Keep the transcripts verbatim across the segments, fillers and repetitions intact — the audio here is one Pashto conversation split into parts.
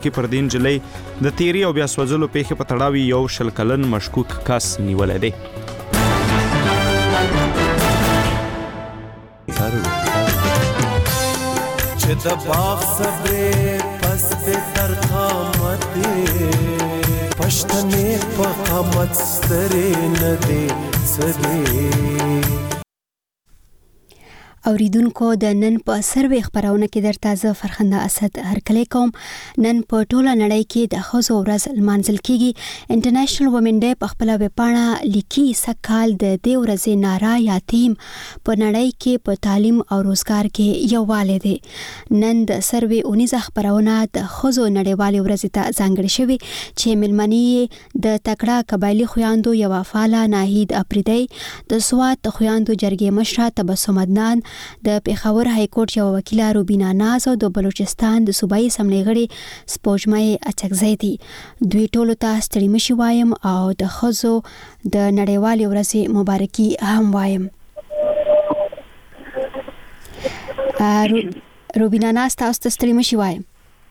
کې پر دین جلې د تیری او بیا سوځلو پیښې په تړاو یو شل کلن مشکوک کس نیولې دی. چې د باغ صبرې پس د تر قامت پښتنې په قامت سترې نه دي سدي. اوریدونکو د نن په سروې خبرونه کې درته زه فرخنده اسد هرکلی کوم. نن په ټوله نړۍ کې د ښځو ورځ لمانځل کیږي. انټرنیشنل وومن ډے په خپل ویبپاڼه لیکي سکهال د دې ورځې ناره یا تیم په نړۍ کې په تعلیم او روزګار کې یووالی دی. نن د سروې اونیزه خبرونه د ښځو نړیوالې ورځې ته ځانګړې شوې چې مېلمنې د تکړه قبایلي خویاندو یوه فعاله ناهید افریدی، د سوات د خویاندو جرګې مشره تبسم عدنان، د پېښور های کورټ یو وکیله روبینا ناز او د بلوچستان د صوبایي اسمبلۍ غړي سپوږمۍ اچکزی دي. دوی ټولو ته ستړي مشي وایم او د ښځو د نړیوالې ورځې مبارکي هم وایم. روبینا ناز تاسو ته ستړي مشي وایم.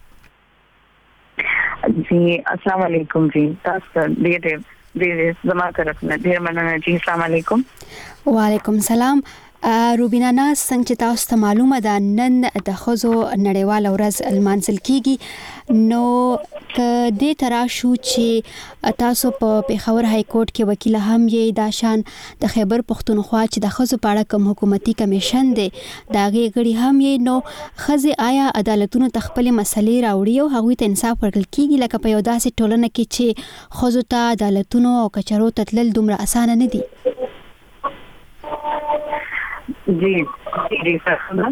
جی السلام علیکم. جی تاسو ډېر ډېر زما طرف نه ډېر مننه. جی السلام علیکم. وعلیکم السلام. روبینا ناز څنګه چې تاسو ته معلومه ده نن د ښځو نړیواله ورځ لمانځل کیږي، نو که دې ته راشو چې تاسو په پېښور های کورټ کې وکیله هم یې، دا شان د خیبر پښتونخوا چې د ښځو په اړه کوم حکومتي کمیشن دی د هغې غړي هم یې، نو ښځې آیا عدالتونو ته خپلې مسلې راوړي او هغوی ته انصاف ورکړل کیږي لکه په یو داسې ټولنه کې چې ښځو ته عدالتونو او کچرو ته تلل دومره اسانه نه دي؟ جی جی فرخنده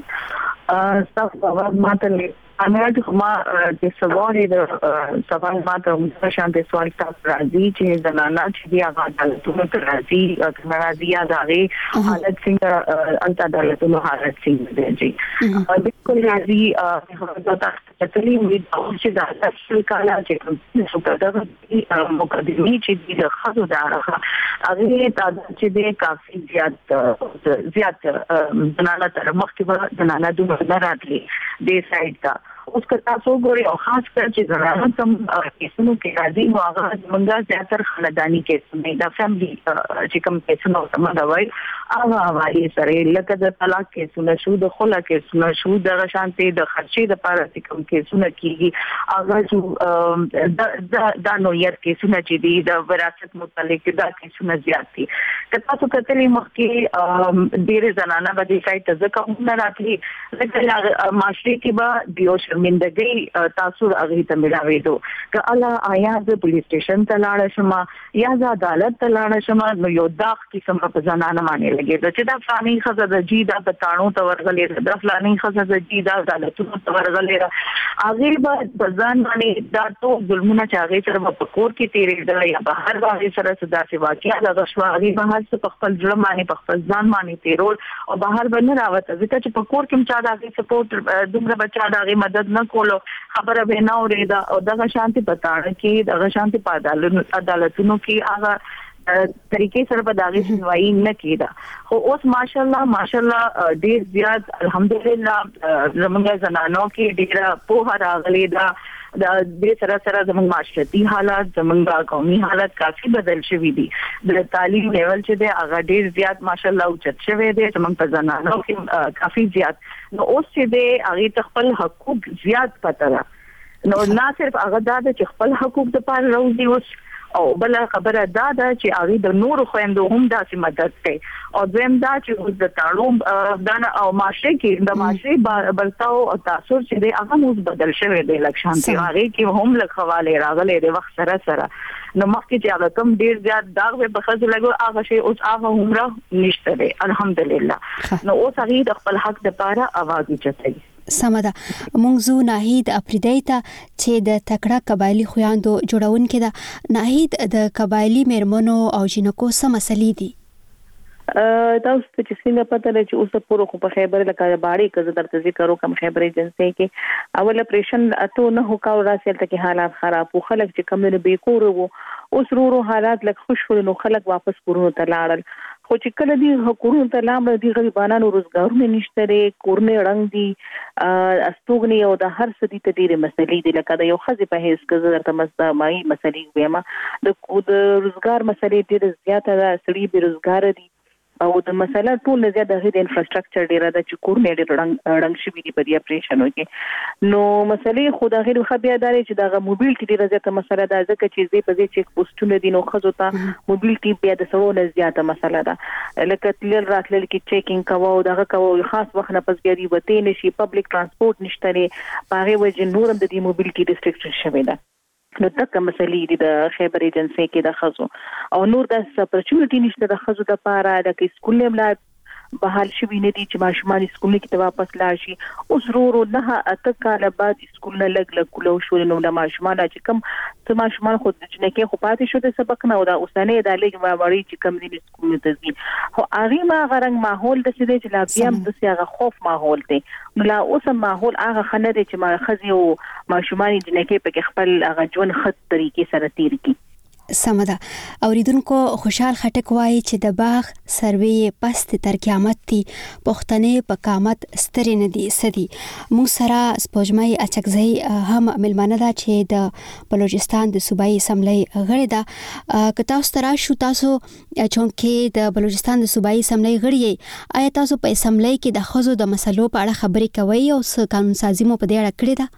تاسو باور ماته انا چې ما د سوال د سوال ماته هم شانته سوال تاسو راځي چې زنانه چې دی هغه عدالتونو ته راځي کله راځي هغه حالت څنګه انت عدالتونو حالت څنګه دی. بالکل راځي هغه تاسو ته وی چې دا اصل کاله چې کوم څه دغه مقدمي چې د خاصو د هغه هغه چې د کافي زیات زیات زنانه تر مخکې زنانه دوه نه راتلي د سایت ته اوس که تاسو ګورئ او خاص کر چې زنانه کوم کیسونو کې راځي نو هغه زمونږ زیاتره خانداني کیسونه د فیملی چې کوم کیسونه سمه وایي هغه وايي سره لکه د طلاق کیسونه شو، د خلا کیسونه شو، د شانتي د خرچې د پاره چې کوم کیسونه کیږي هغه شو د د نو یې کیسونه چې دي د وراثت متعلق دا کیسونه زیات دي. که تاسو کتلې مخکې ډېر زنانه به د سایت ځکه نه راتلي لکه معاشري کې به دیو شرمندګي تاسو هغه ته ملاوي دو که الله آیا د پولیس سټیشن ته لاړ شم یا د عدالت ته لاړ شم نو یو داغ کې کوم په زنانه باندې لګي چې دا فلاني خزه د جی دا په تاڼو ته ورغلې د فلاني خزه د جی دا عدالتونو ته ورغلې هغه به ځان باندې دا ټول ظلمونه چې هغه سره په کور کې تیرېدل یا بهر باندې سره صدا سي واقعیا د غشواري بهر څخه په خپل ځل باندې په خپل ځان باندې تیرول او بهر باندې راوته ځکه چې په کور کې چا دا سپورټ دومره بچا دا مدد نه کولو خبره به نه اورېدا او دغه شانتي پتاړه کې دغه شانتي په عدالتونو کې هغه طریقې سره په داغه شنوایی نه کیدا. خو اوس ماشاءالله ماشاءالله ډیر زیات الحمدلله زموږ زنانو کې ډیره په راغلي دا د دې سره سره زموږ معاشرتي حالات زموږ قومي حالات کافي بدل شوي دي. د تعلیم لیول چې دی هغه ډیر زیات ماشاءالله اوچت شوی دی زموږ په زنانو کې کافي زیات. نو اوس چې دی هغه خپل حقوق زیات پته ده نو نه صرف هغه دا چې خپل حقوق د پاره راوځي اوس او بل خبره دا ده چې هغه د نور خويندو هم داسې مدد کوي او دویم دا چې د تعلم د او معاشري کې د معاشري بلتاو او تاثیر چې دی هغه موږ بدل شوی دی لکشان دی هغه کې هم لخواله راغلي د وخت سره سره نو مخکې چې هغه کم ډیر زیات داغ به بخښ لګو هغه شی اوس هغه عمره نشته دی الحمدلله. نو اوس هغه د خپل حق لپاره आवाज اوچتوي. سمه ده. موږ زو ناهید افریدی ته چې د تکړه قبایلی خویاندو جوړونکې ده. ناهید د قبایلی میرمنو او جنکو څه مسلې دي؟ تاسو ته چې څنګه پته لري چې اوس پورو خو په خیبر لکه باړې کزه درته ذکر وکم خیبر ایجنسی کې اول اپریشن اته نه هکاو راسل ته کې حالات خراب او خلک چې کم نه به کور وو اوس ورو حالات لکه خوشو نو خلک واپس کورونو ته لاړل. خو چې کله دی کورونو ته لامل دی غریبانو روزګارونه نشته لري کورونه رنګ دي استوګنی او د هر څه دي ته ډېرې مسلې دي لکه د یو خزي په هیڅ کې درته مستمعي مسلې ویما د روزګار مسلې ډېر زیاته ده سړي به روزګار دي او د مسله ټول زیاته د انفراستراکچر ډیره د چکورونه ډیر رنګ رنګ شي دي په دې اپریشن وکي نو مسلې خو د غیر خبره داري چې د موبایل ډیره زیاته مسله ده ځکه چې زی په دې چیک پوسټونه دي نو خزو ته موبایل بیا د سړو نه زیاته مسله ده لکه تل راتلل کې چیکینګ کوو دغه کوو خاص وخت نه پس بیا دی وته نشي پبلک ترانسپورت نشته لري هغه وجه نورم د دې موبایل ریستریکشن شوی ده نو تک مسلې دي د خیبر ایجنسی کې د خزو او نور د اپورچونټی نشته د خزو د پاره د سکول نه بحال شوی نه دي چې ماشومان سکول کې ته واپس لاړ شي اوس ورو نه اته کال بعد سکول نه لګ لګ کولو شو نو د ماشومان چې کم ته ماشومان خو د جنکه خو پاتې شو د سبق نه او د اوسنۍ د لګ وړي چې کم دي سکول ته ځي خو هغه ما غرنګ ماحول د سې چې لا بیا د سیاغه خوف ماحول دی نو لا اوس ماحول هغه خنه دي چې ما خزي او ماشومان جنکه په خپل هغه ژوند خط طریقې سره تیر کی سمده اوریدونکو خوشحال خټک وایي چې د باغ سروي پست تر قیامت دي پښتنې په قامت ستري نه دي سدي مو سره سپوږمۍ اچکزئی هم ملمانه ده چې د بلوچستان د صوبایي اسمبلی غړي ده کتا سترا شو تاسو چونکه د بلوچستان د صوبایي اسمبلی غړي آیا تاسو په اسمبلی کې د خزو د مسلو په اړه خبرې کوي او څه قانون سازي مو په دې اړه کړی ده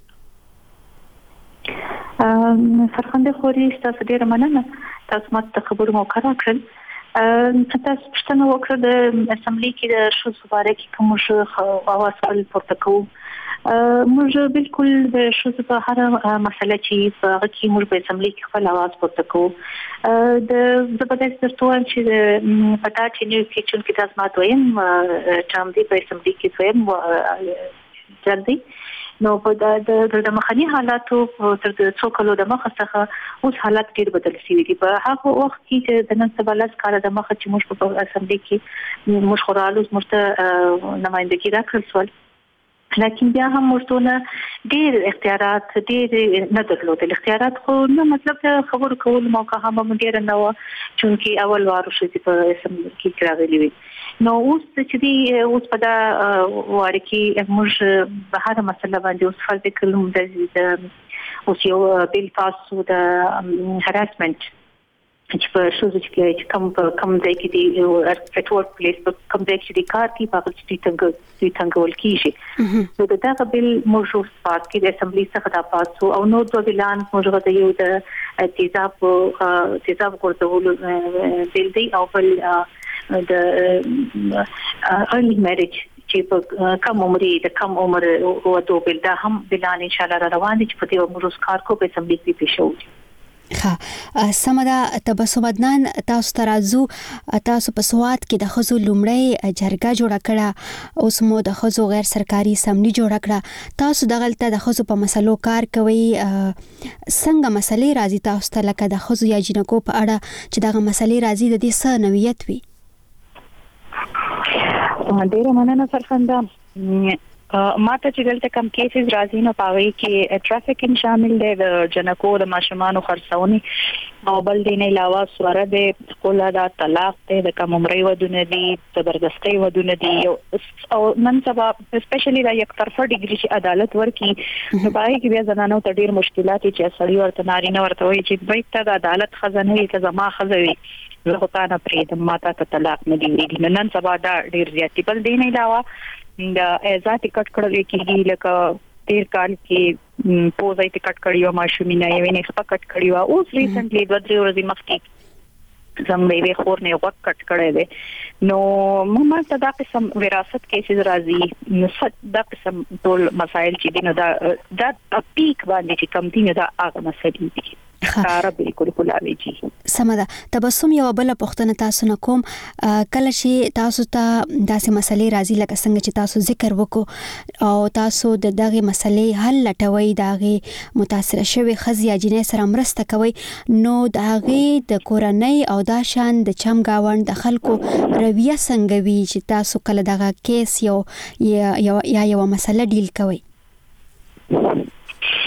فرخنده خوري تاسو ډیره مننه تاسو ماته خبرو مو کړو کړل تاسو پښتنه وکړه د اسمبلی کې د شو سپاره کې کوم شو اواز خپل پورته کوو موږ بالکل د شو په هر مسله چې په هغه کې موږ په اسمبلی کې خپل اواز پورته کوو د زبردست ترتوان چې پتا چې نو کې چې تاسو ماته وایم چې د په اسمبلی کې وایم جلدی نو په د د مخنی حالاتو تر څو کلو د مخ څخه اوس حالات ډیر بدل شوي دي په هغه وخت کې چې د نن سبا لاس کار د مخ چې موږ په اسمبلی کې موږ خورالو مرته نمائندګي راکړل سول لکه بیا هم مرتونه ډیر اختیارات ډیر نه درلودل اختیارات خو نو مطلب خبرو کول موقع هم ډیر نه و چې اول وارو شي په اسمبلی کې راغلي وي نو اوس چې دی اوس په دا واره کې موږ په هر مسله باندې اوس فرض کړو د اوس یو بیل پاسو د هراسمنت چې په شوزو کې کوم کوم ځای کې دی ورک پلیس کوم ځای کې دی کار کې په هغه چې څنګه چې څنګه ولکېږي نو دا د بیل موږ پاس کې د اسمبلی څخه دا پاسو او نو د اعلان موږ غوښتل یو د تیزاب تیزاب کوړو بیل دی او بل د early marriage چې په کم عمر د کم عمر او د بل دا هم بلان ان شاء الله روان دي چې په دې عمر کار کو په اسمبلی کې پیښو ها سمدا تبسم عدنان تاسو ترازو تاسو په سواد کې د خزو لومړی جرګه جوړه کړه اوس مو د خزو غیر سرکاري سمني جوړه کړه تاسو دغلته د خزو په مسلو کار کوي څنګه مسلې راځي تاسو ته لکه د خزو یا جنکو په اړه چې دغه مسلې راځي د دې څه نوعیت وي ډیره مننه فرخنده ماته چې دلته کم کیسز راځي نو پاوي کې ټرافیکینګ شامل دی د جنکو د ماشومانو خرڅونی او بل دین علاوه سوره د کولا د طلاق ته د کم عمرې ودونه دي زبردستي ودونه دي او نن سبا سپیشلی د یک طرفه ډیګري چې عدالت ورکی نو پاوي کې بیا زنانو ته ډیر مشکلات چې سړی ورته ناري نه ورته وي چې بیت ته د عدالت خزانه وي ته زما خزوي زه خو تا نه پرېدم ماته ته طلاق نه دی نن سبا دا ډیر زیاتی بل دین علاوه د ایزا ټیکټ کړل کېږي لکه تیر کال کې پوزای ټیکټ کړیو ماشومینه یې نه سپکټ کړیو اوس ریسنټلی د درې ورځې مخکې زموږ خور نه وخت کټ کړی دی نو موږ ته دا قسم وراثت کیسز راځي نو دا قسم ټول مسائل چې دي نو دا د پیک باندې چې کم دي نو دا هغه مسائل دي خاره بالکل کولاوي جی سمدا تبسم یو بل پښتنه تاسو نه کوم کله چې تاسو ته داسې مسلې راځي لکه څنګه چې تاسو ذکر وکړو او تاسو د دغه مسلې حل لټوي دغه متاثر شوی خزي یا جنې سره مرسته کوي نو دغه د کورنۍ او دا شان د چم گاوند د خلکو رویه څنګه وی چې تاسو کله دغه کیس یو یا یا یو مسله ډیل کوي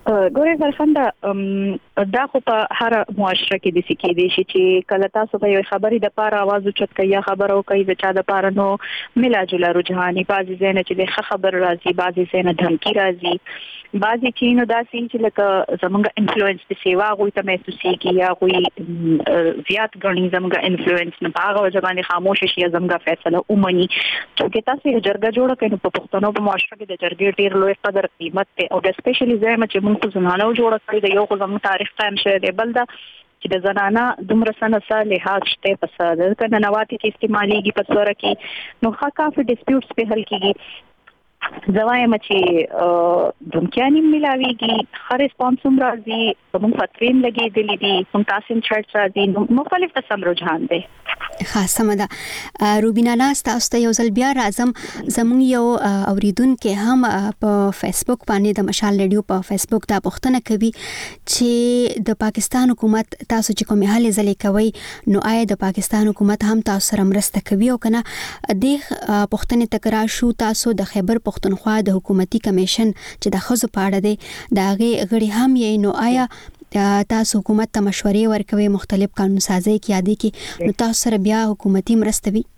ګورې فرخنده دا خو په هر معاشره کې د سکه دي چې کله تاسو په یو خبرې د پاره आवाज اوچت کوي یا خبرو کوي د چا د پاره نو ملا جولا رجحاني بعضی زینه چې د خبر راځي بعضی زینه دھمکی راځي بعضی چینو دا سین چې لکه زمونږ انفلوئنس په سیوا غوي ته محسوسي یا غوي زیات غني زمونږ انفلوئنس نه پاغه ځبانه خاموش شي زمونږ فیصله اومني چې تاسو یې جرګه جوړه کړئ په پښتنو په معاشره کې د جرګې ډیر لوی قدر قیمت ته او د سپیشلی زما چې موږ زمانه جوړه کړی د یو زموږ تاریخ قائم شوی دی بل دا چې د زنانه دومره سنسه لحاظ شته په ساده کنه نواتی کې استعماليږي په صورت کې نو ښه کافي ډیسپیوټس په حل کېږي زوایم چې دمکیانی ملاویږي خر ریسپانس هم راځي کوم فتوین لګي دي دي کوم تاسو چرچ راځي مختلف قسم رجحان دي خاصه مده روبینا ناس تاسو ته یو ځل بیا راځم زموږ یو اوریدونکو هم په فیسبوک باندې د مشال رادیو په فیسبوک دا پوښتنه کوي چې د پاکستان حکومت تاسو چې کومه حالې ځلې کوي نو آیا د پاکستان حکومت هم تاسو سره مرسته کوي او کنه د پوښتنې تکرار شو تاسو د خیبر پختونخوا د حکومتي کمیشن چې د خزو پاړه دی دا غي غړي هم یې نو آیا تاسو حکومت ته مشورې ورکوي مختلف قانون سازي کې یادې کې نو تاسو سره بیا حکومتي مرسته وي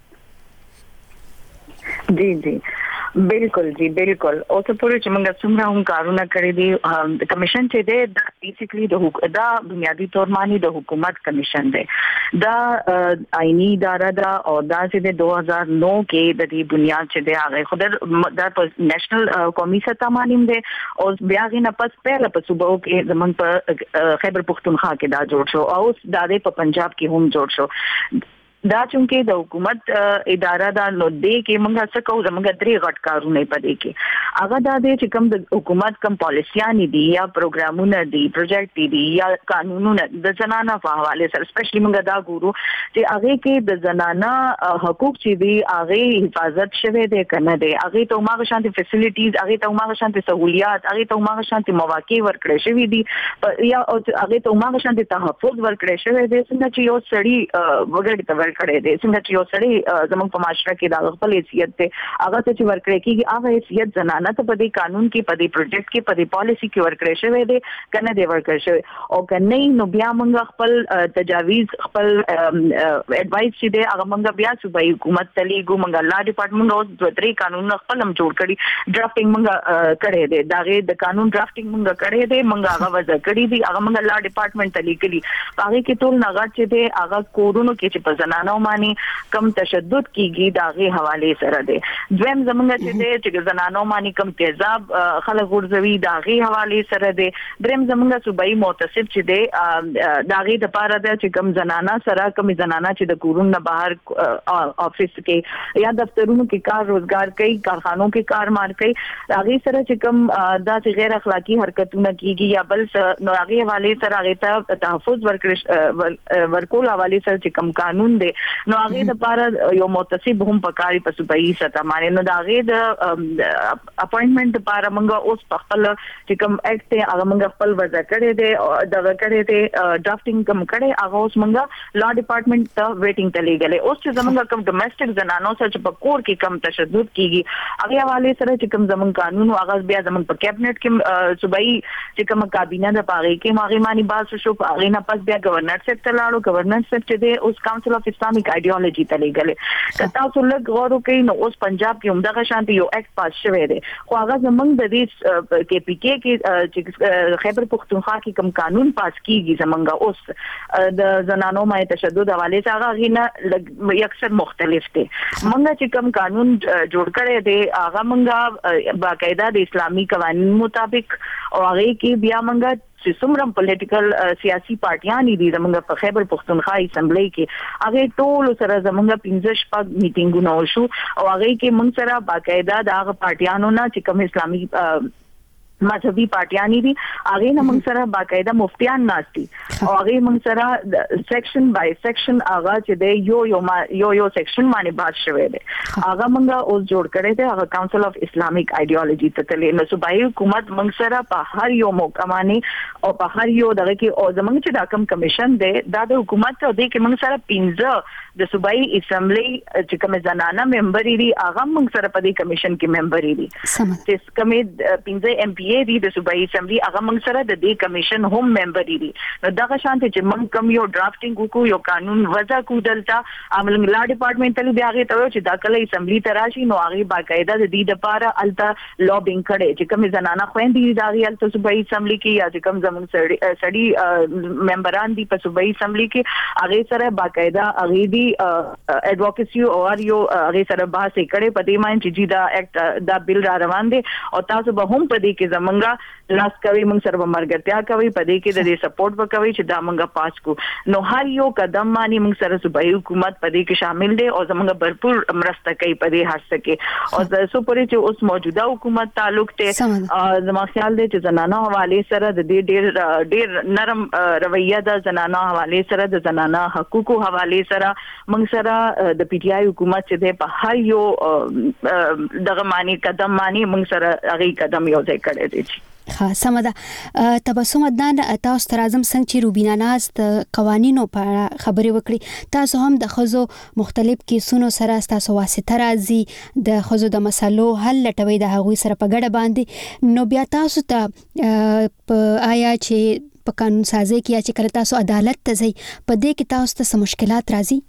جی جی بالکل جی بالکل او څه پورې چې موږ څومره هم کارونه کړی دي د کمیشن چې دی دا بیسیکلی د دا بنیادی تور معنی د حکومت کمیشن دی دا آئینی اداره دا او دا چې د دو هزار نو کې د دې بنیاد چې دی هغه خود د نېشنل قومي سطح باندې دی او بیا غي نه پس پهله په صوبو کې زمون په خیبر پختونخوا کې دا جوړ شو او دا د پنجاب کې هم جوړ شو دا چونکه د حکومت اداره دا نو دې کې موږ څه کوو زموږ درې غټ کارونه پدې کې هغه دا دې چې کوم د حکومت کوم پالیسيانې دي یا پروګرامونه دي پروجیکټ دي یا قانونونه د زنانه په حواله سره سپیشلی موږ دا ګورو چې هغه کې د زنانه حقوق چې دي هغه حفاظت شوه دي کنه دي هغه ته موږ شانتي فیسیلیټیز هغه ته موږ شانتي سہولیات هغه ته موږ شانتي مواقع ورکړې شوې دي یا هغه ته موږ شانتي تحفظ ورکړې شوې دي څنګه چې یو سړی وګړي کړي دي څنګه چې یو سړی زموږ په معاشره کې د خپل حیثیت ته هغه ته چې ورکړي کېږي هغه حیثیت زنانه ته په دې قانون کې په دې پروجیکټ کې په دې پالیسی کې ورکړي شوی دی کنه دی ورکړي شوی او کنه نو بیا موږ خپل تجاویز خپل اډوایس چې دی هغه موږ بیا صوبایي حکومت ته لیږو موږ لا ډپارټمنټ اوس دوه درې قانون خپل هم جوړ کړي ډرافټینګ موږ کړی دی داغه د قانون ډرافټینګ موږ کړی دی موږ هغه وځ کړی دی هغه موږ لا ډپارټمنټ ته لیږلي هغه کې ټول نغات چې دی هغه کورونو کې چې په زنانو باندې کم تشدد کیږي داغه حواله سره دی دویم زمونږ چې دی چې زنانو باندې کم تیزاب خلک ورزوي داغه حواله سره دی دریم زمونږ صوبایي متصف چې دی داغه د پاره د چې کم زنانه سره کم زنانه چې د کورون نه بهر افیس کې یا دفترونو کې کار روزګار کوي کارخانو کې کار مار کوي هغه سره چې کم دا چې غیر اخلاقی حرکتونه کیږي یا بل نو هغه حواله سره هغه ته تحفظ ورکړي ورکول حواله سره چې کم قانون دی نو هغه د پاره یو متصب هم پکاري په صوبایي سطح باندې نو دا هغه د اپاینټمنټ لپاره موږ اوس په خپل چې کوم اکټ هغه موږ خپل وځ کړی دی او دا کړی دی ډرافټینګ کوم کړی هغه اوس موږ لا ډپارټمنټ ته ویټینګ ته لګلې اوس چې زموږ کوم ډومېسټک زنانو سره چې په کور کې کم تشدد کیږي هغه حواله سره چې کوم زموږ قانون هغه بیا زموږ په کابینټ کې صوبایي چې کوم کابینه د پاره کې ماغي مانی باز شو هغه نه پس بیا گورنر صاحب ته لاړو گورنر صاحب چې دی اوس کونسل اف اسلامیک آئیډیالوژي ته لګلې کتا څو لږ غور وکړي نو اوس پنجاب کې همدغه شانتي یو اکټ پاس شوی دی خو هغه زمونږ د دې کې پی کې کې چې خیبر پختونخوا کې کوم قانون پاس کیږي زمونږ اوس د زنانو مې تشدد حواله څنګه غینه اکثر مختلف دي مونږ چې کوم قانون جوړ کړی دی هغه مونږه باقاعده د اسلامي قوانینو مطابق او هغه کې بیا مونږ چې څومره پولیټیکل سیاسي پارټیان دي زموږ په خیبر پختونخوا اسمبلی کې هغه ټول سره زموږ پنځه شپږ میټینګونه وشو او هغه کې موږ سره باقاعده د هغه پارټیانو نه چې کوم اسلامي مذهبي پارټیان دي هغه نه موږ سره باقاعده مفتیان ناشتي او هغه موږ سره سیکشن بای سیکشن هغه چې دی یو یو یو یو سیکشن باندې بحث شوی دی هغه موږ اوس جوړ کړی دی هغه کونسل اف اسلامیک آئیډیالوژي ته تللی نو صوبایي حکومت موږ سره په هر یو موقع باندې او په هر یو دغه کې او زموږ چې دا کوم کمیشن دی دا د حکومت ته دی کې موږ سره پنځه د صوبایي اسمبلی چې کوم زنانه ممبر دي هغه موږ سره په دې کمیشن کې ممبر دي چې کوم پنځه ایم پی ای دی د صوبایي اسمبلی هغه موږ سره د دې کمیشن هم ممبر دي نو دغه شانته چې موږ کم یو ډرافټینګ وکړو یو قانون وضع کو دلته عمل لا ډپارټمنټ ته بیا هغه ته چې دا کله اسمبلی ته راشي نو هغه باقاعده د دې لپاره الته لوبینګ کړي چې کوم زنانه خويندې دي دا الته صوبایي اسمبلی کې یا چې کوم زموږ سړي سړي ممبران دي په صوبایي اسمبلی کې هغه سره باقاعده هغه دي ایڈوکیسی او یو هغه سره بحث کړي په دې باندې چې دا اکټ دا بل را روان دي او تاسو به هم په دې کې زمونږه لاس کوي موږ سره مرګتیا کوي په دې کې د دې سپورټ وکوي چې دا موږ پاس کو نو هر یو قدم باندې موږ سره صوبایي حکومت په دې کې شامل دي او زمونږ भरपूर مرسته کوي په دې هڅه کې او زه پوره چې اوس موجوده حکومت تعلق ته زما خیال دی چې زنانه حواله سره د دې ډېر ډېر نرم رویه د زنانه حواله سره د زنانه حقوقو حواله سره موږ سره د پی ټ آی حکومت چې په هر یو دغه معنی قدم معنی موږ سره هغه قدم یو ځای کړی دی ها سمدا تبسم عدنان تاسو تر اعظم څنګه چې روبینا ناز د قوانینو په خبرې وکړي تاسو هم د خزو مختلف کیسونو سره تاسو واسطه راځي د خزو د مسلو حل لټوي د هغوی سره په ګډه باندې نو بیا تاسو ته آیا چې په قانون سازي کې چې کله تاسو عدالت ته ځي په دې کې تاسو ته مشکلات راځي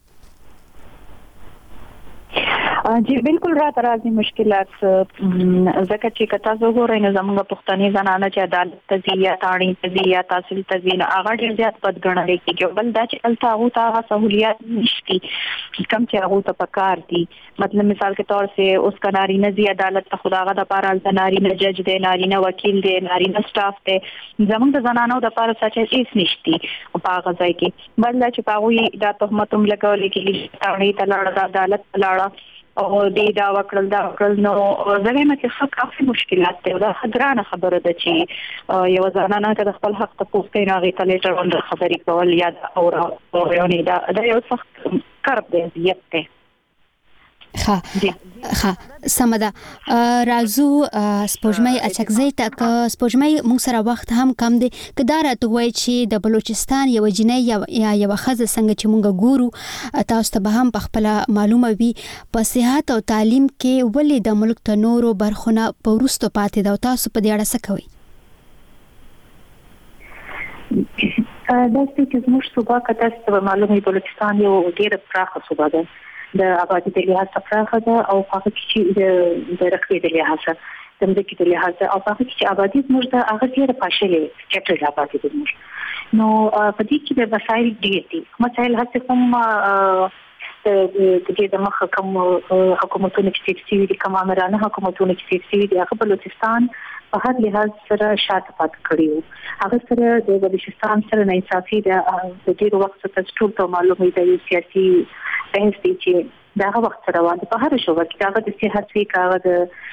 جی بالکل را ترازی مشکلات زکه چې کتا زه غوړم نه زموږ پښتني زنانه چې عدالت تزیه تاړي تزیه تحصیل تزیه هغه ډېر زیات بد ګڼل کېږي بل دا چې الته هغه ته سہولیات نشتی کم چې هغه ته پکار دي مطلب مثال کے طور سے اس کا نارینه زی عدالت ته خداغه د پاره نارینه جج دی نارینه وکیل دی نارینه سټاف دی زموږ د زنانو د پاره څه هیڅ نشتی او هغه ځای کې بل دا چې هغه دا تهمت هم لګول کېږي تاړي ته لړ عدالت لاړه او دې دا وکړل دا وکړل نو زه مې چې څه کافي مشکلات ته دا خبرانه خبره ده چې یو ځانانه ته خپل حق ته پوښتنه راغی ته لیټر اون خبرې کول یا او یو نه دا دا یو سخت کار دی زیاته ها ها سمدا رازو سپوږمۍ اچکزې تک سپوږمۍ موږ سره وخت هم کم دی کدار ته وای چې د بلوچستان یو جنۍ یا یو خزه څنګه چې موږ ګورو تاسو ته به هم په خپل معلومه وي په صحت او تعلیم کې ولې د ملک ته نورو برخونه په ورستو پاتې دا تاسو په دې اړه څه کوي دا چې موږ صوبه کته معلومه بلوچستان یو ډېر پراخه صوبه ده د آبادی د لحاظ څخه ده او هغه چې د د رقبې د لحاظ د مځکې د لحاظ او هغه چې آبادی موږ د هغه ډېر پاشلې چټل آبادی د موږ نو په دې کې د وسایل ډېر دي مسایل هڅه کوم د دې د مخ کوم حکومتونو چې تفصیلي دي کوم امرانه حکومتونو چې تفصیلي دي هغه بلوچستان په هر لحاظ سره شاته پات کړیو هغه سره د بلوچستان سره نه انصافي د ډېر وخت څخه ټول ته معلومه ده سیاسي بحث دي چې دا وخت روان دي په هر شوبه کې هغه د صحت وی هغه د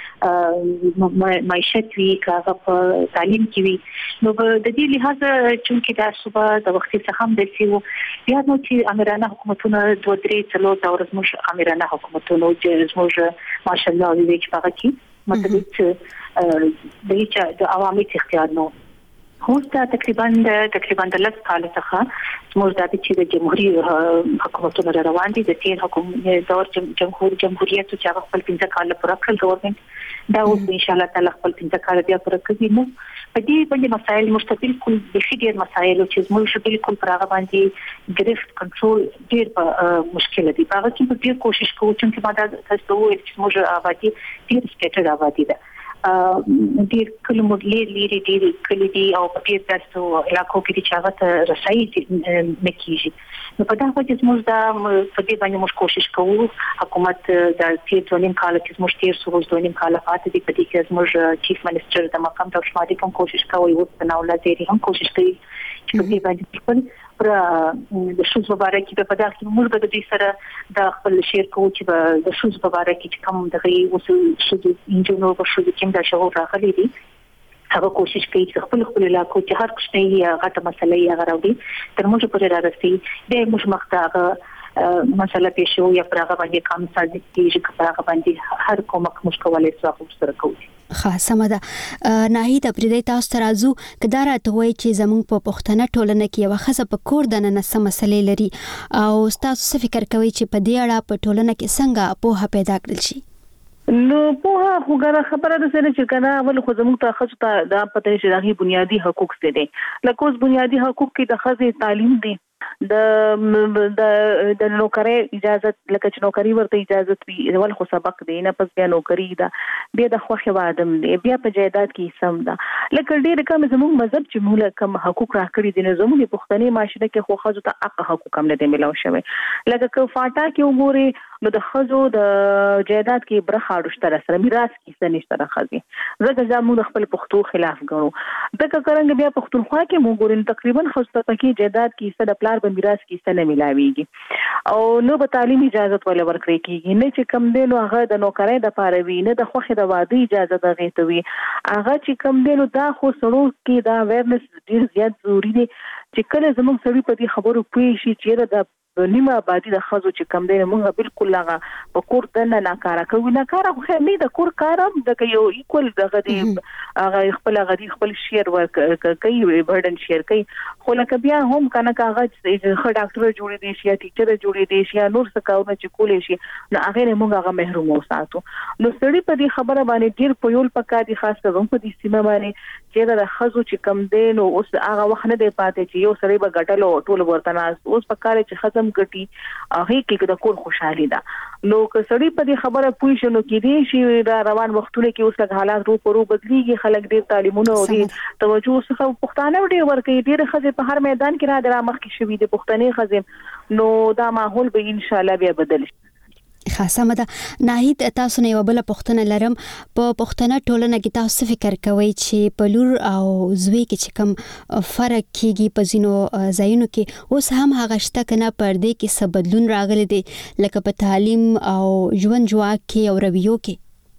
معیشت وی هغه په تعلیم کې وی نو د دې لحاظ چې دا صوبه د وخت څخه هم د سیو بیا نو چې امرانه حکومتونه دوه درې څلور دور زموږ امرانه حکومتونه چې زموږ ماشاءالله وی چې هغه کې مطلب چې د هیڅ د عوامي اختیار نو هو دا تقریبا تقریبا د لږ کال څخه زموږ د چې د جمهوریت حکومتونو روان دي د تیر حکومت دور جمهور جمهوریت چې هغه خپل پنځه کال پوره کړل گورنمنت دا اوس ان شاء الله تعالی خپل پنځه کال بیا پوره کوي نو په دې باندې مسایل مشتمل کل د فکر مسایل چې زموږ بالکل پر هغه باندې ګرفت کنټرول ډیر مشکل دي هغه چې په ډیر کوشش کوو چې ما دا تاسو وایي چې موږ آبادی ډیر سټیټ آبادی ده ډیر کلمو لري لري ډیر کلی دي او په دې تاسو علاقو کې چې هغه ته رسایي نکېږي نو په دا وجه موږ دا په دې باندې موږ کوشش کوو حکومت د تیر ټولین کال کې موږ تیر سوز ټولین کال پاتې دي په دې کې موږ چیف منسٹر د مقام د شمالي کوم کوشش کوي او په نو لازمي هم کوشش کوي چې په دې باندې خپل پر د شوز مبارکي په پدې کې موږ د دې سره د خپل شیر کوو چې د شوز مبارکي چې کوم دغه اوس شوز انجنونو په شوز کې د شهور راغلي دي هغه کوشش کوي چې خپل خپل علاقو چې هر څه یې غټه مسله یې غراوي تر موږ پورې راځي د موږ مختاره مسله پېښو یا پرغه باندې کم سازي چې پرغه باندې هر کومه مشکلات سره سره کوي خاصه ده ناهید پرې تاسو ترازو کدارات وای چې زمونږ په پښتنه ټولنه کې یو خزه په کور د نن سم مسلې لري او تاسو څه فکر کوئ چې په دې اړه په ټولنه کې څنګه په پیدا کړل شي نو په هغه خبره ده چې کنه اول خو زموږ ته خصو ته د پته شي دغه بنیادی حقوق څه دي لکه اوس بنیادی حقوق کې د خځې تعلیم دي د د د نوکری اجازه لکه چې نوکری ورته اجازه وي ول خو سبق دی نه پس بیا نوکری ده بیا د خوخه وادم دی بیا په جایداد کې سم ده لکه ډیر کم زموږ مذهب چې موږ کم حقوق راکړي دي زموږ په پښتني معاشره کې خو خځو ته حق حقوق هم نه دی ملو شوی لکه که فاټا کې وګوري نو د خځو د جایداد کې برخه اړشتره سره میراث کې څه نشته راخځي زګه زموږ خپل پښتو خلاف غنو دغه څنګه بیا پښتونخوا کې موږ ګورین تقریبا خځو ته کې جایداد کې څه د پلار په میراث کې څه نه ملاويږي او نو په تعلیم اجازه ول ورکړي کېږي نه چې کم دی نو هغه د نوکرۍ د پاروي نه د خوخه د واده اجازه د غېتوي هغه چې کم دی نو دا خو سړو کې دا اویرنس ډیر زیات ضروری دی چې کله زموږ سړي په دې خبرو پوي شي چې دا نیمه آبادی د خزو چې کم دی موږ بالکل هغه په کور دنه ناکاره کوي ناکاره خو نه د کور کارم د یو ایکول دغه دی هغه خپل غدي خپل شیر ورک کوي برډن شیر کوي خو لکه بیا هم کنه کاغذ خو ډاکټر جوړې دي شي ټیچر جوړې دي شي نور څه کارونه چې کولې شي نو هغه موږ هغه محروم وساتو نو سړي په دې خبره باندې ډیر په یول پکا دي خاص کر په دې سیمه باندې چې د خزو چې کم دی نو اوس هغه وخت نه دی پاتې چې یو سړي به ګټلو ټول ورته ناس اوس پکاره چې خزم ګټي هغه کې د کور خوشحالي ده نو که سړی په دې خبره پوه شنو کې دي چې دا روان وختونه کې اوس لږ حالات رو پرو بدليږي خلک ډیر تعلیمونه او دي توجه څخه پښتانه ډیر ورکې ډیر خزه په هر میدان کې را درامخ کې شوې دي پښتنې خزه نو دا ماحول به ان شاء الله بیا بدل شي خاصه مده ناهید تاسو نه وبله پښتنه لرم په پښتنه ټولنه کې تاسو فکر کوي چې په لور او زوی کې چې کوم فرق کیږي په زینو ځایونو کې اوس هم هغه شته کنه پردې کې څه بدلون راغلي دي لکه په تعلیم او ژوند جواک کې او رویو کې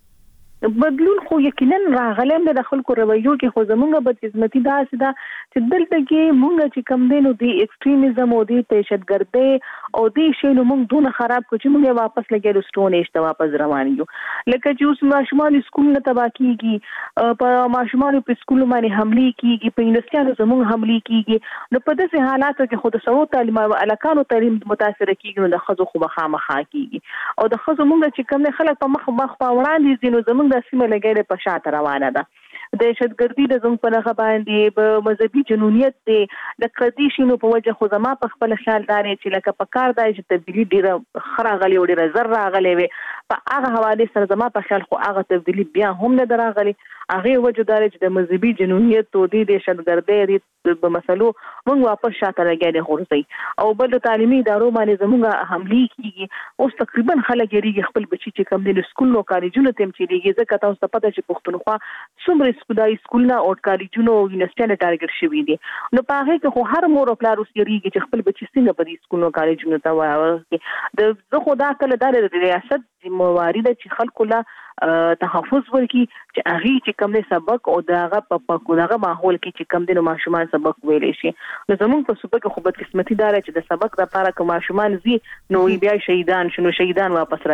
بدلون خو یقینا راغلی د خلکو رویو کې خو زمونږ بدقسمتي دا سده چې دلته کې مونږ چې کم دینو دی ایکستریمیزم او دی دهشتګردي او دی شی نو مونږ دونه خراب کو چې مونږ واپس لګیلو سټون ایشته واپس روان یو لکه چې اوس ماشومان سکول نه تبا کیږي په ماشومان په سکول باندې حمله کیږي په یونیورسيټو زمونږ حمله کیږي نو په داسې حالاتو کې خود سره تعلیم او الکانو تعلیم متاثر کیږي نو د خزو خو بخامخا کیږي او د خزو مونږ چې کم نه خلک په مخ مخ په وړاندې دي نو زمونږ د سیمه لګیره په شاته روانه ده دهشتګردي د زنګ په لغه باندې په مذهبي جنونیت دی د قدی شینو په وجه خو زما په خپل خیال داري چې لکه په کار دی چې تبدیلی ډیره خراغلی او ډیره زر راغلی وي په هغه حواله سره زما په خیال خو هغه تبدیلی بیا هم نه دراغلی هغه وجه داري چې د مذهبي جنونیت تو دی دهشتګردي په مسلو موږ واپس شاته لګیږي خورسي او بل تعلیمي ادارو باندې زموږه حمله کیږي اوس تقریبا خلک یې خپل بچی چې کم دي سکول نو کالجونو تم چې دیږي ځکه تاسو ته پته چې پښتونخوا څومره سکولای سکول نه او کالجونو او یونیورسيټي ټارګټ شوی دي نو په هغه کې خو هر مور او پلار اوس یریږي چې خپل بچی څنګه په دې سکول نو کالجونو ته وایي د زه خو دا کله د ریاست ذمہواری ده چې خلکو لا تحفظ ورکي چې هغه چې کوم سبق او داغه په دغه ماحول کې چې کوم د ماشومان سبق ویلې شي نو زموږ په صوبه کې خو بد قسمتي دار چې د سبق لپاره کوم ماشومان زی نو بیا شهیدان شنو شهیدان واپس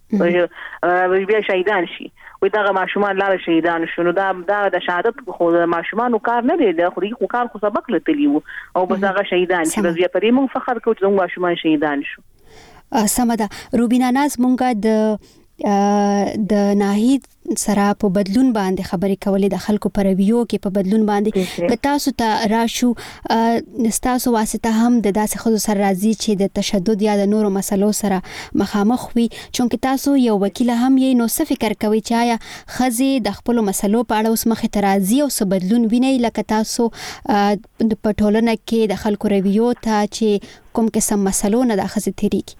راځي بیا شهیدان شي وي دغه ماشومان لاره شهیدان شنو دا د شهادت خو ماشومان کار نه دی د خو خو کار خو سبق لته لیو او بس هغه شهیدان شي بیا پرې مونږ فخر کوو چې ماشومان شهیدان شو سمدا روبینا ناز مونږه د د ناهید سره په بدلون باندې خبرې کولې د خلکو پر ویو کې په بدلون باندې که تاسو ته راشو تاسو واسطه هم د داسې خود سره راځي چې د تشدد یا د نورو مسلو سره مخامخ وي چونکه تاسو یو وکیل هم یې نو څه فکر کوي چې آیا خزي د خپل مسلو په اړه اوس مخې ته راځي او څه بدلون ویني لکه تاسو په ټولنه کې د خلکو رویو ته چې کوم قسم مسلو نه د خزي تیریږي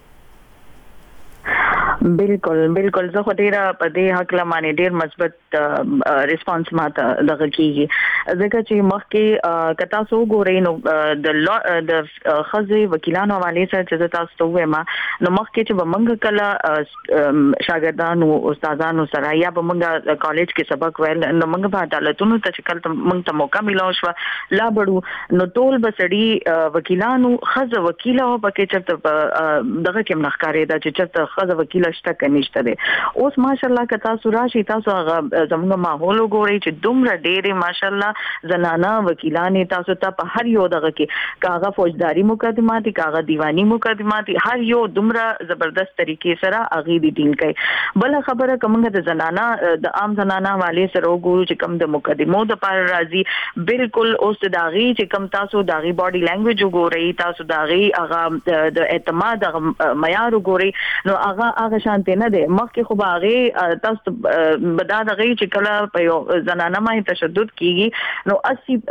بالکل بالکل زه خو ډیره په دې حق لمانه ډیر مثبت ریسپانس ماته دغه کیږي ځکه چې مخکې کتا سو ګورې نو د د خزي وکیلانو حواله سره چې تاسو ته وایم نو مخکې چې بمنګ کله شاګردانو او استادانو سره یا بمنګ کالج کې سبق ویل نو موږ په عدالتونو ته چې کله موږ ته موقع ملو شو لا بړو نو ټول بسړي وکیلانو خزه وکیله او پکې چرته دغه کې منخکارې دا چې چرته خزه وکیل لشته کنيشته ده اوس ماشاءالله که تاسو راشي تاسو زموږ ماحول وګورئ چې دومره ډېرې ماشاءالله زنانه وکیلانې تاسو ته په هر یو دغه کې کاغه فوجداري مقدمات کاغه دیوانی مقدمات هر یو دومره زبردست طریقې سره اغي دي ټینګ کوي بل خبره کومه د زنانه د عام زنانه والے سره وګورو چې کوم د مقدمو د پر راځي بالکل اوس داغي چې کوم تاسو داغي باډي لانګویج وګورئ تاسو داغي هغه د اعتماد معیار وګورئ نو هغه هغه شانته نه ده مخکې خو هغه تاسو بدا دغه چې کله په زنانه باندې تشدد کیږي نو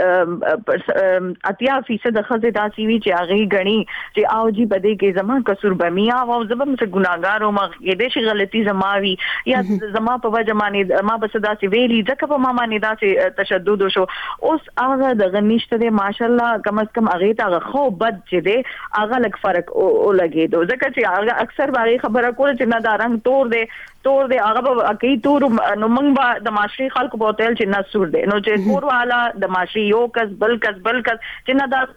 اسی اتیا فیصد خزه داسي وی چې هغه غني چې او جی بده کې زما قصور بمیا او زبم څه ګناګار او ما کې دې غلطي زماوي یا زما په وجه باندې ما بس داسي ویلي ځکه په ما باندې داسي تشدد شو اوس هغه د غنيشته د ماشالله کم از کم هغه ته خو بد چې دی هغه لک فرق او لګي دو ځکه چې هغه اکثر باندې خبره کول چې نه دا رنگ تور دی تور دی هغه به اکی تور نو موږ به د معاشري خلکو په هوټل چې نه سور دی نو چې تور والا د معاشري یو کس بل کس بل کس چې نه دا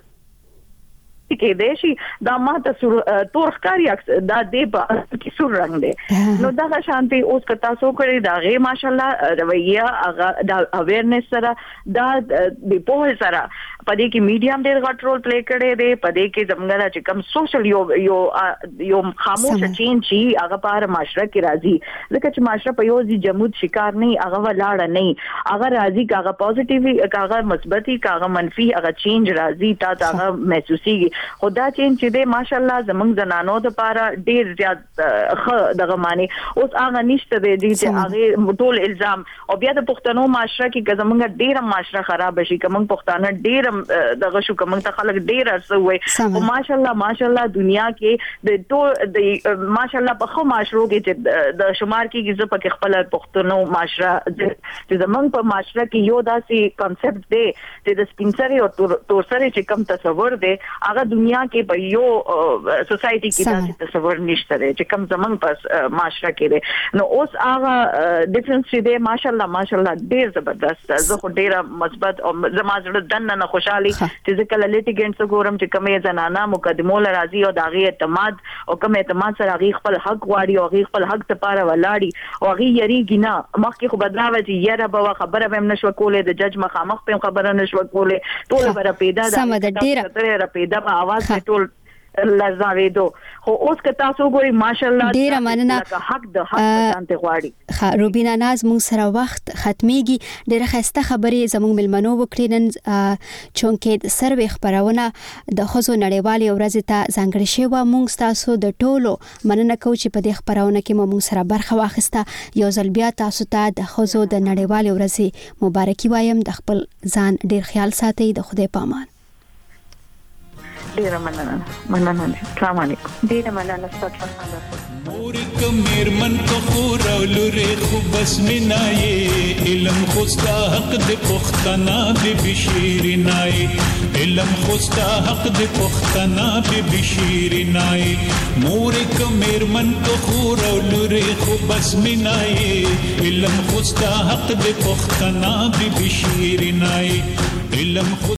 کې دیشي دا ماته تور ښکاری دا دې په کې سور رنگ دی نو دا شانتي اوس کتا سو کړی دا غي ماشالله رویه هغه دا اویرنس سره دا د په سره پدې کې میډیم ډېر غټ رول پلی کړي دی پدې کې زموږه چې کوم سوشل یو یو یو خاموش چینج شي هغه په معاشره کې راځي ځکه چې معاشره په یو ځای جمود شکار نه هغه ولاړ نه هغه راځي هغه پوزټیوي هغه مثبتي هغه منفي هغه چینج راځي تا هغه محسوسيږي خدا چین چې د ماشالله زمنګ زنانو د پاره ډیر زیات خ دغه معنی اوس هغه نشته دی چې هغه ټول الزام او بیا د پښتنو معاشره کې زمنګ ډیر معاشره خراب شي کوم پښتانه ډیر دغه شو کوم ته خلک ډیر ارسه وي او ماشالله ماشالله دنیا کې د ټول د ماشالله په خو معاشرو کې چې د شمار کې ز په خپل پښتنو معاشره چې زمنګ په معاشره کې یو داسې کانسپټ دی چې د سپینسري او تورسري چې کوم تصور دی هغه دنیا کې په یو سوسايټي کې داسې تصور نشته دی چې کوم زمنګ په معاشره کې دی نو اوس هغه ډیفرنس دی ماشالله ماشالله ډیر زبردست زه خو ډیر مثبت او زما زړه دنه نه خوشحالي چې ځکه لیټیګنټس ګورم چې کومه زنانه مقدمو لرازي او داغي اعتماد او کوم اعتماد سره هغه خپل حق غواړي او هغه خپل حق ته پاره ولاړي او هغه یریږي نه مخکې خو بدراوه چې یره به خبره به نشو کولې د جج مخامخ په خبره نشو کولې ټول بر پیدا ده ډیره پیدا په आवाज ټول لزاوي دو خو اوس که تاسو ګوري ماشالله ډیره مننه حق د حق شانته غواړي ها روبینا ناز مون سره وخت ختميږي ډیره خسته خبرې زموږ ملمنو وکړي نن چونکې د سروې خبرونه د خزو نړیوالې ورځ ته ځانګړې شوی مونږ تاسو د ټولو مننه کوم چې په دې خبرونه کې مونږ سره برخه واخیسته یو ځل بیا تاسو ته د خزو د نړیوالې ورځ مبارکي وایم د خپل ځان ډیر خیال ساتئ د خدای په امان ډیره مننه مننه السلام علیکم ډیره مننه ستاسو خبره مور کمر من کو خور او لره خو بس منای علم خوستا حق د پختنا به بشیرنای علم خوستا حق د پختنا به بشیرنای مور کمر من کو خور او لره خو بس منای علم خوستا حق د پختنا به بشیرنای علم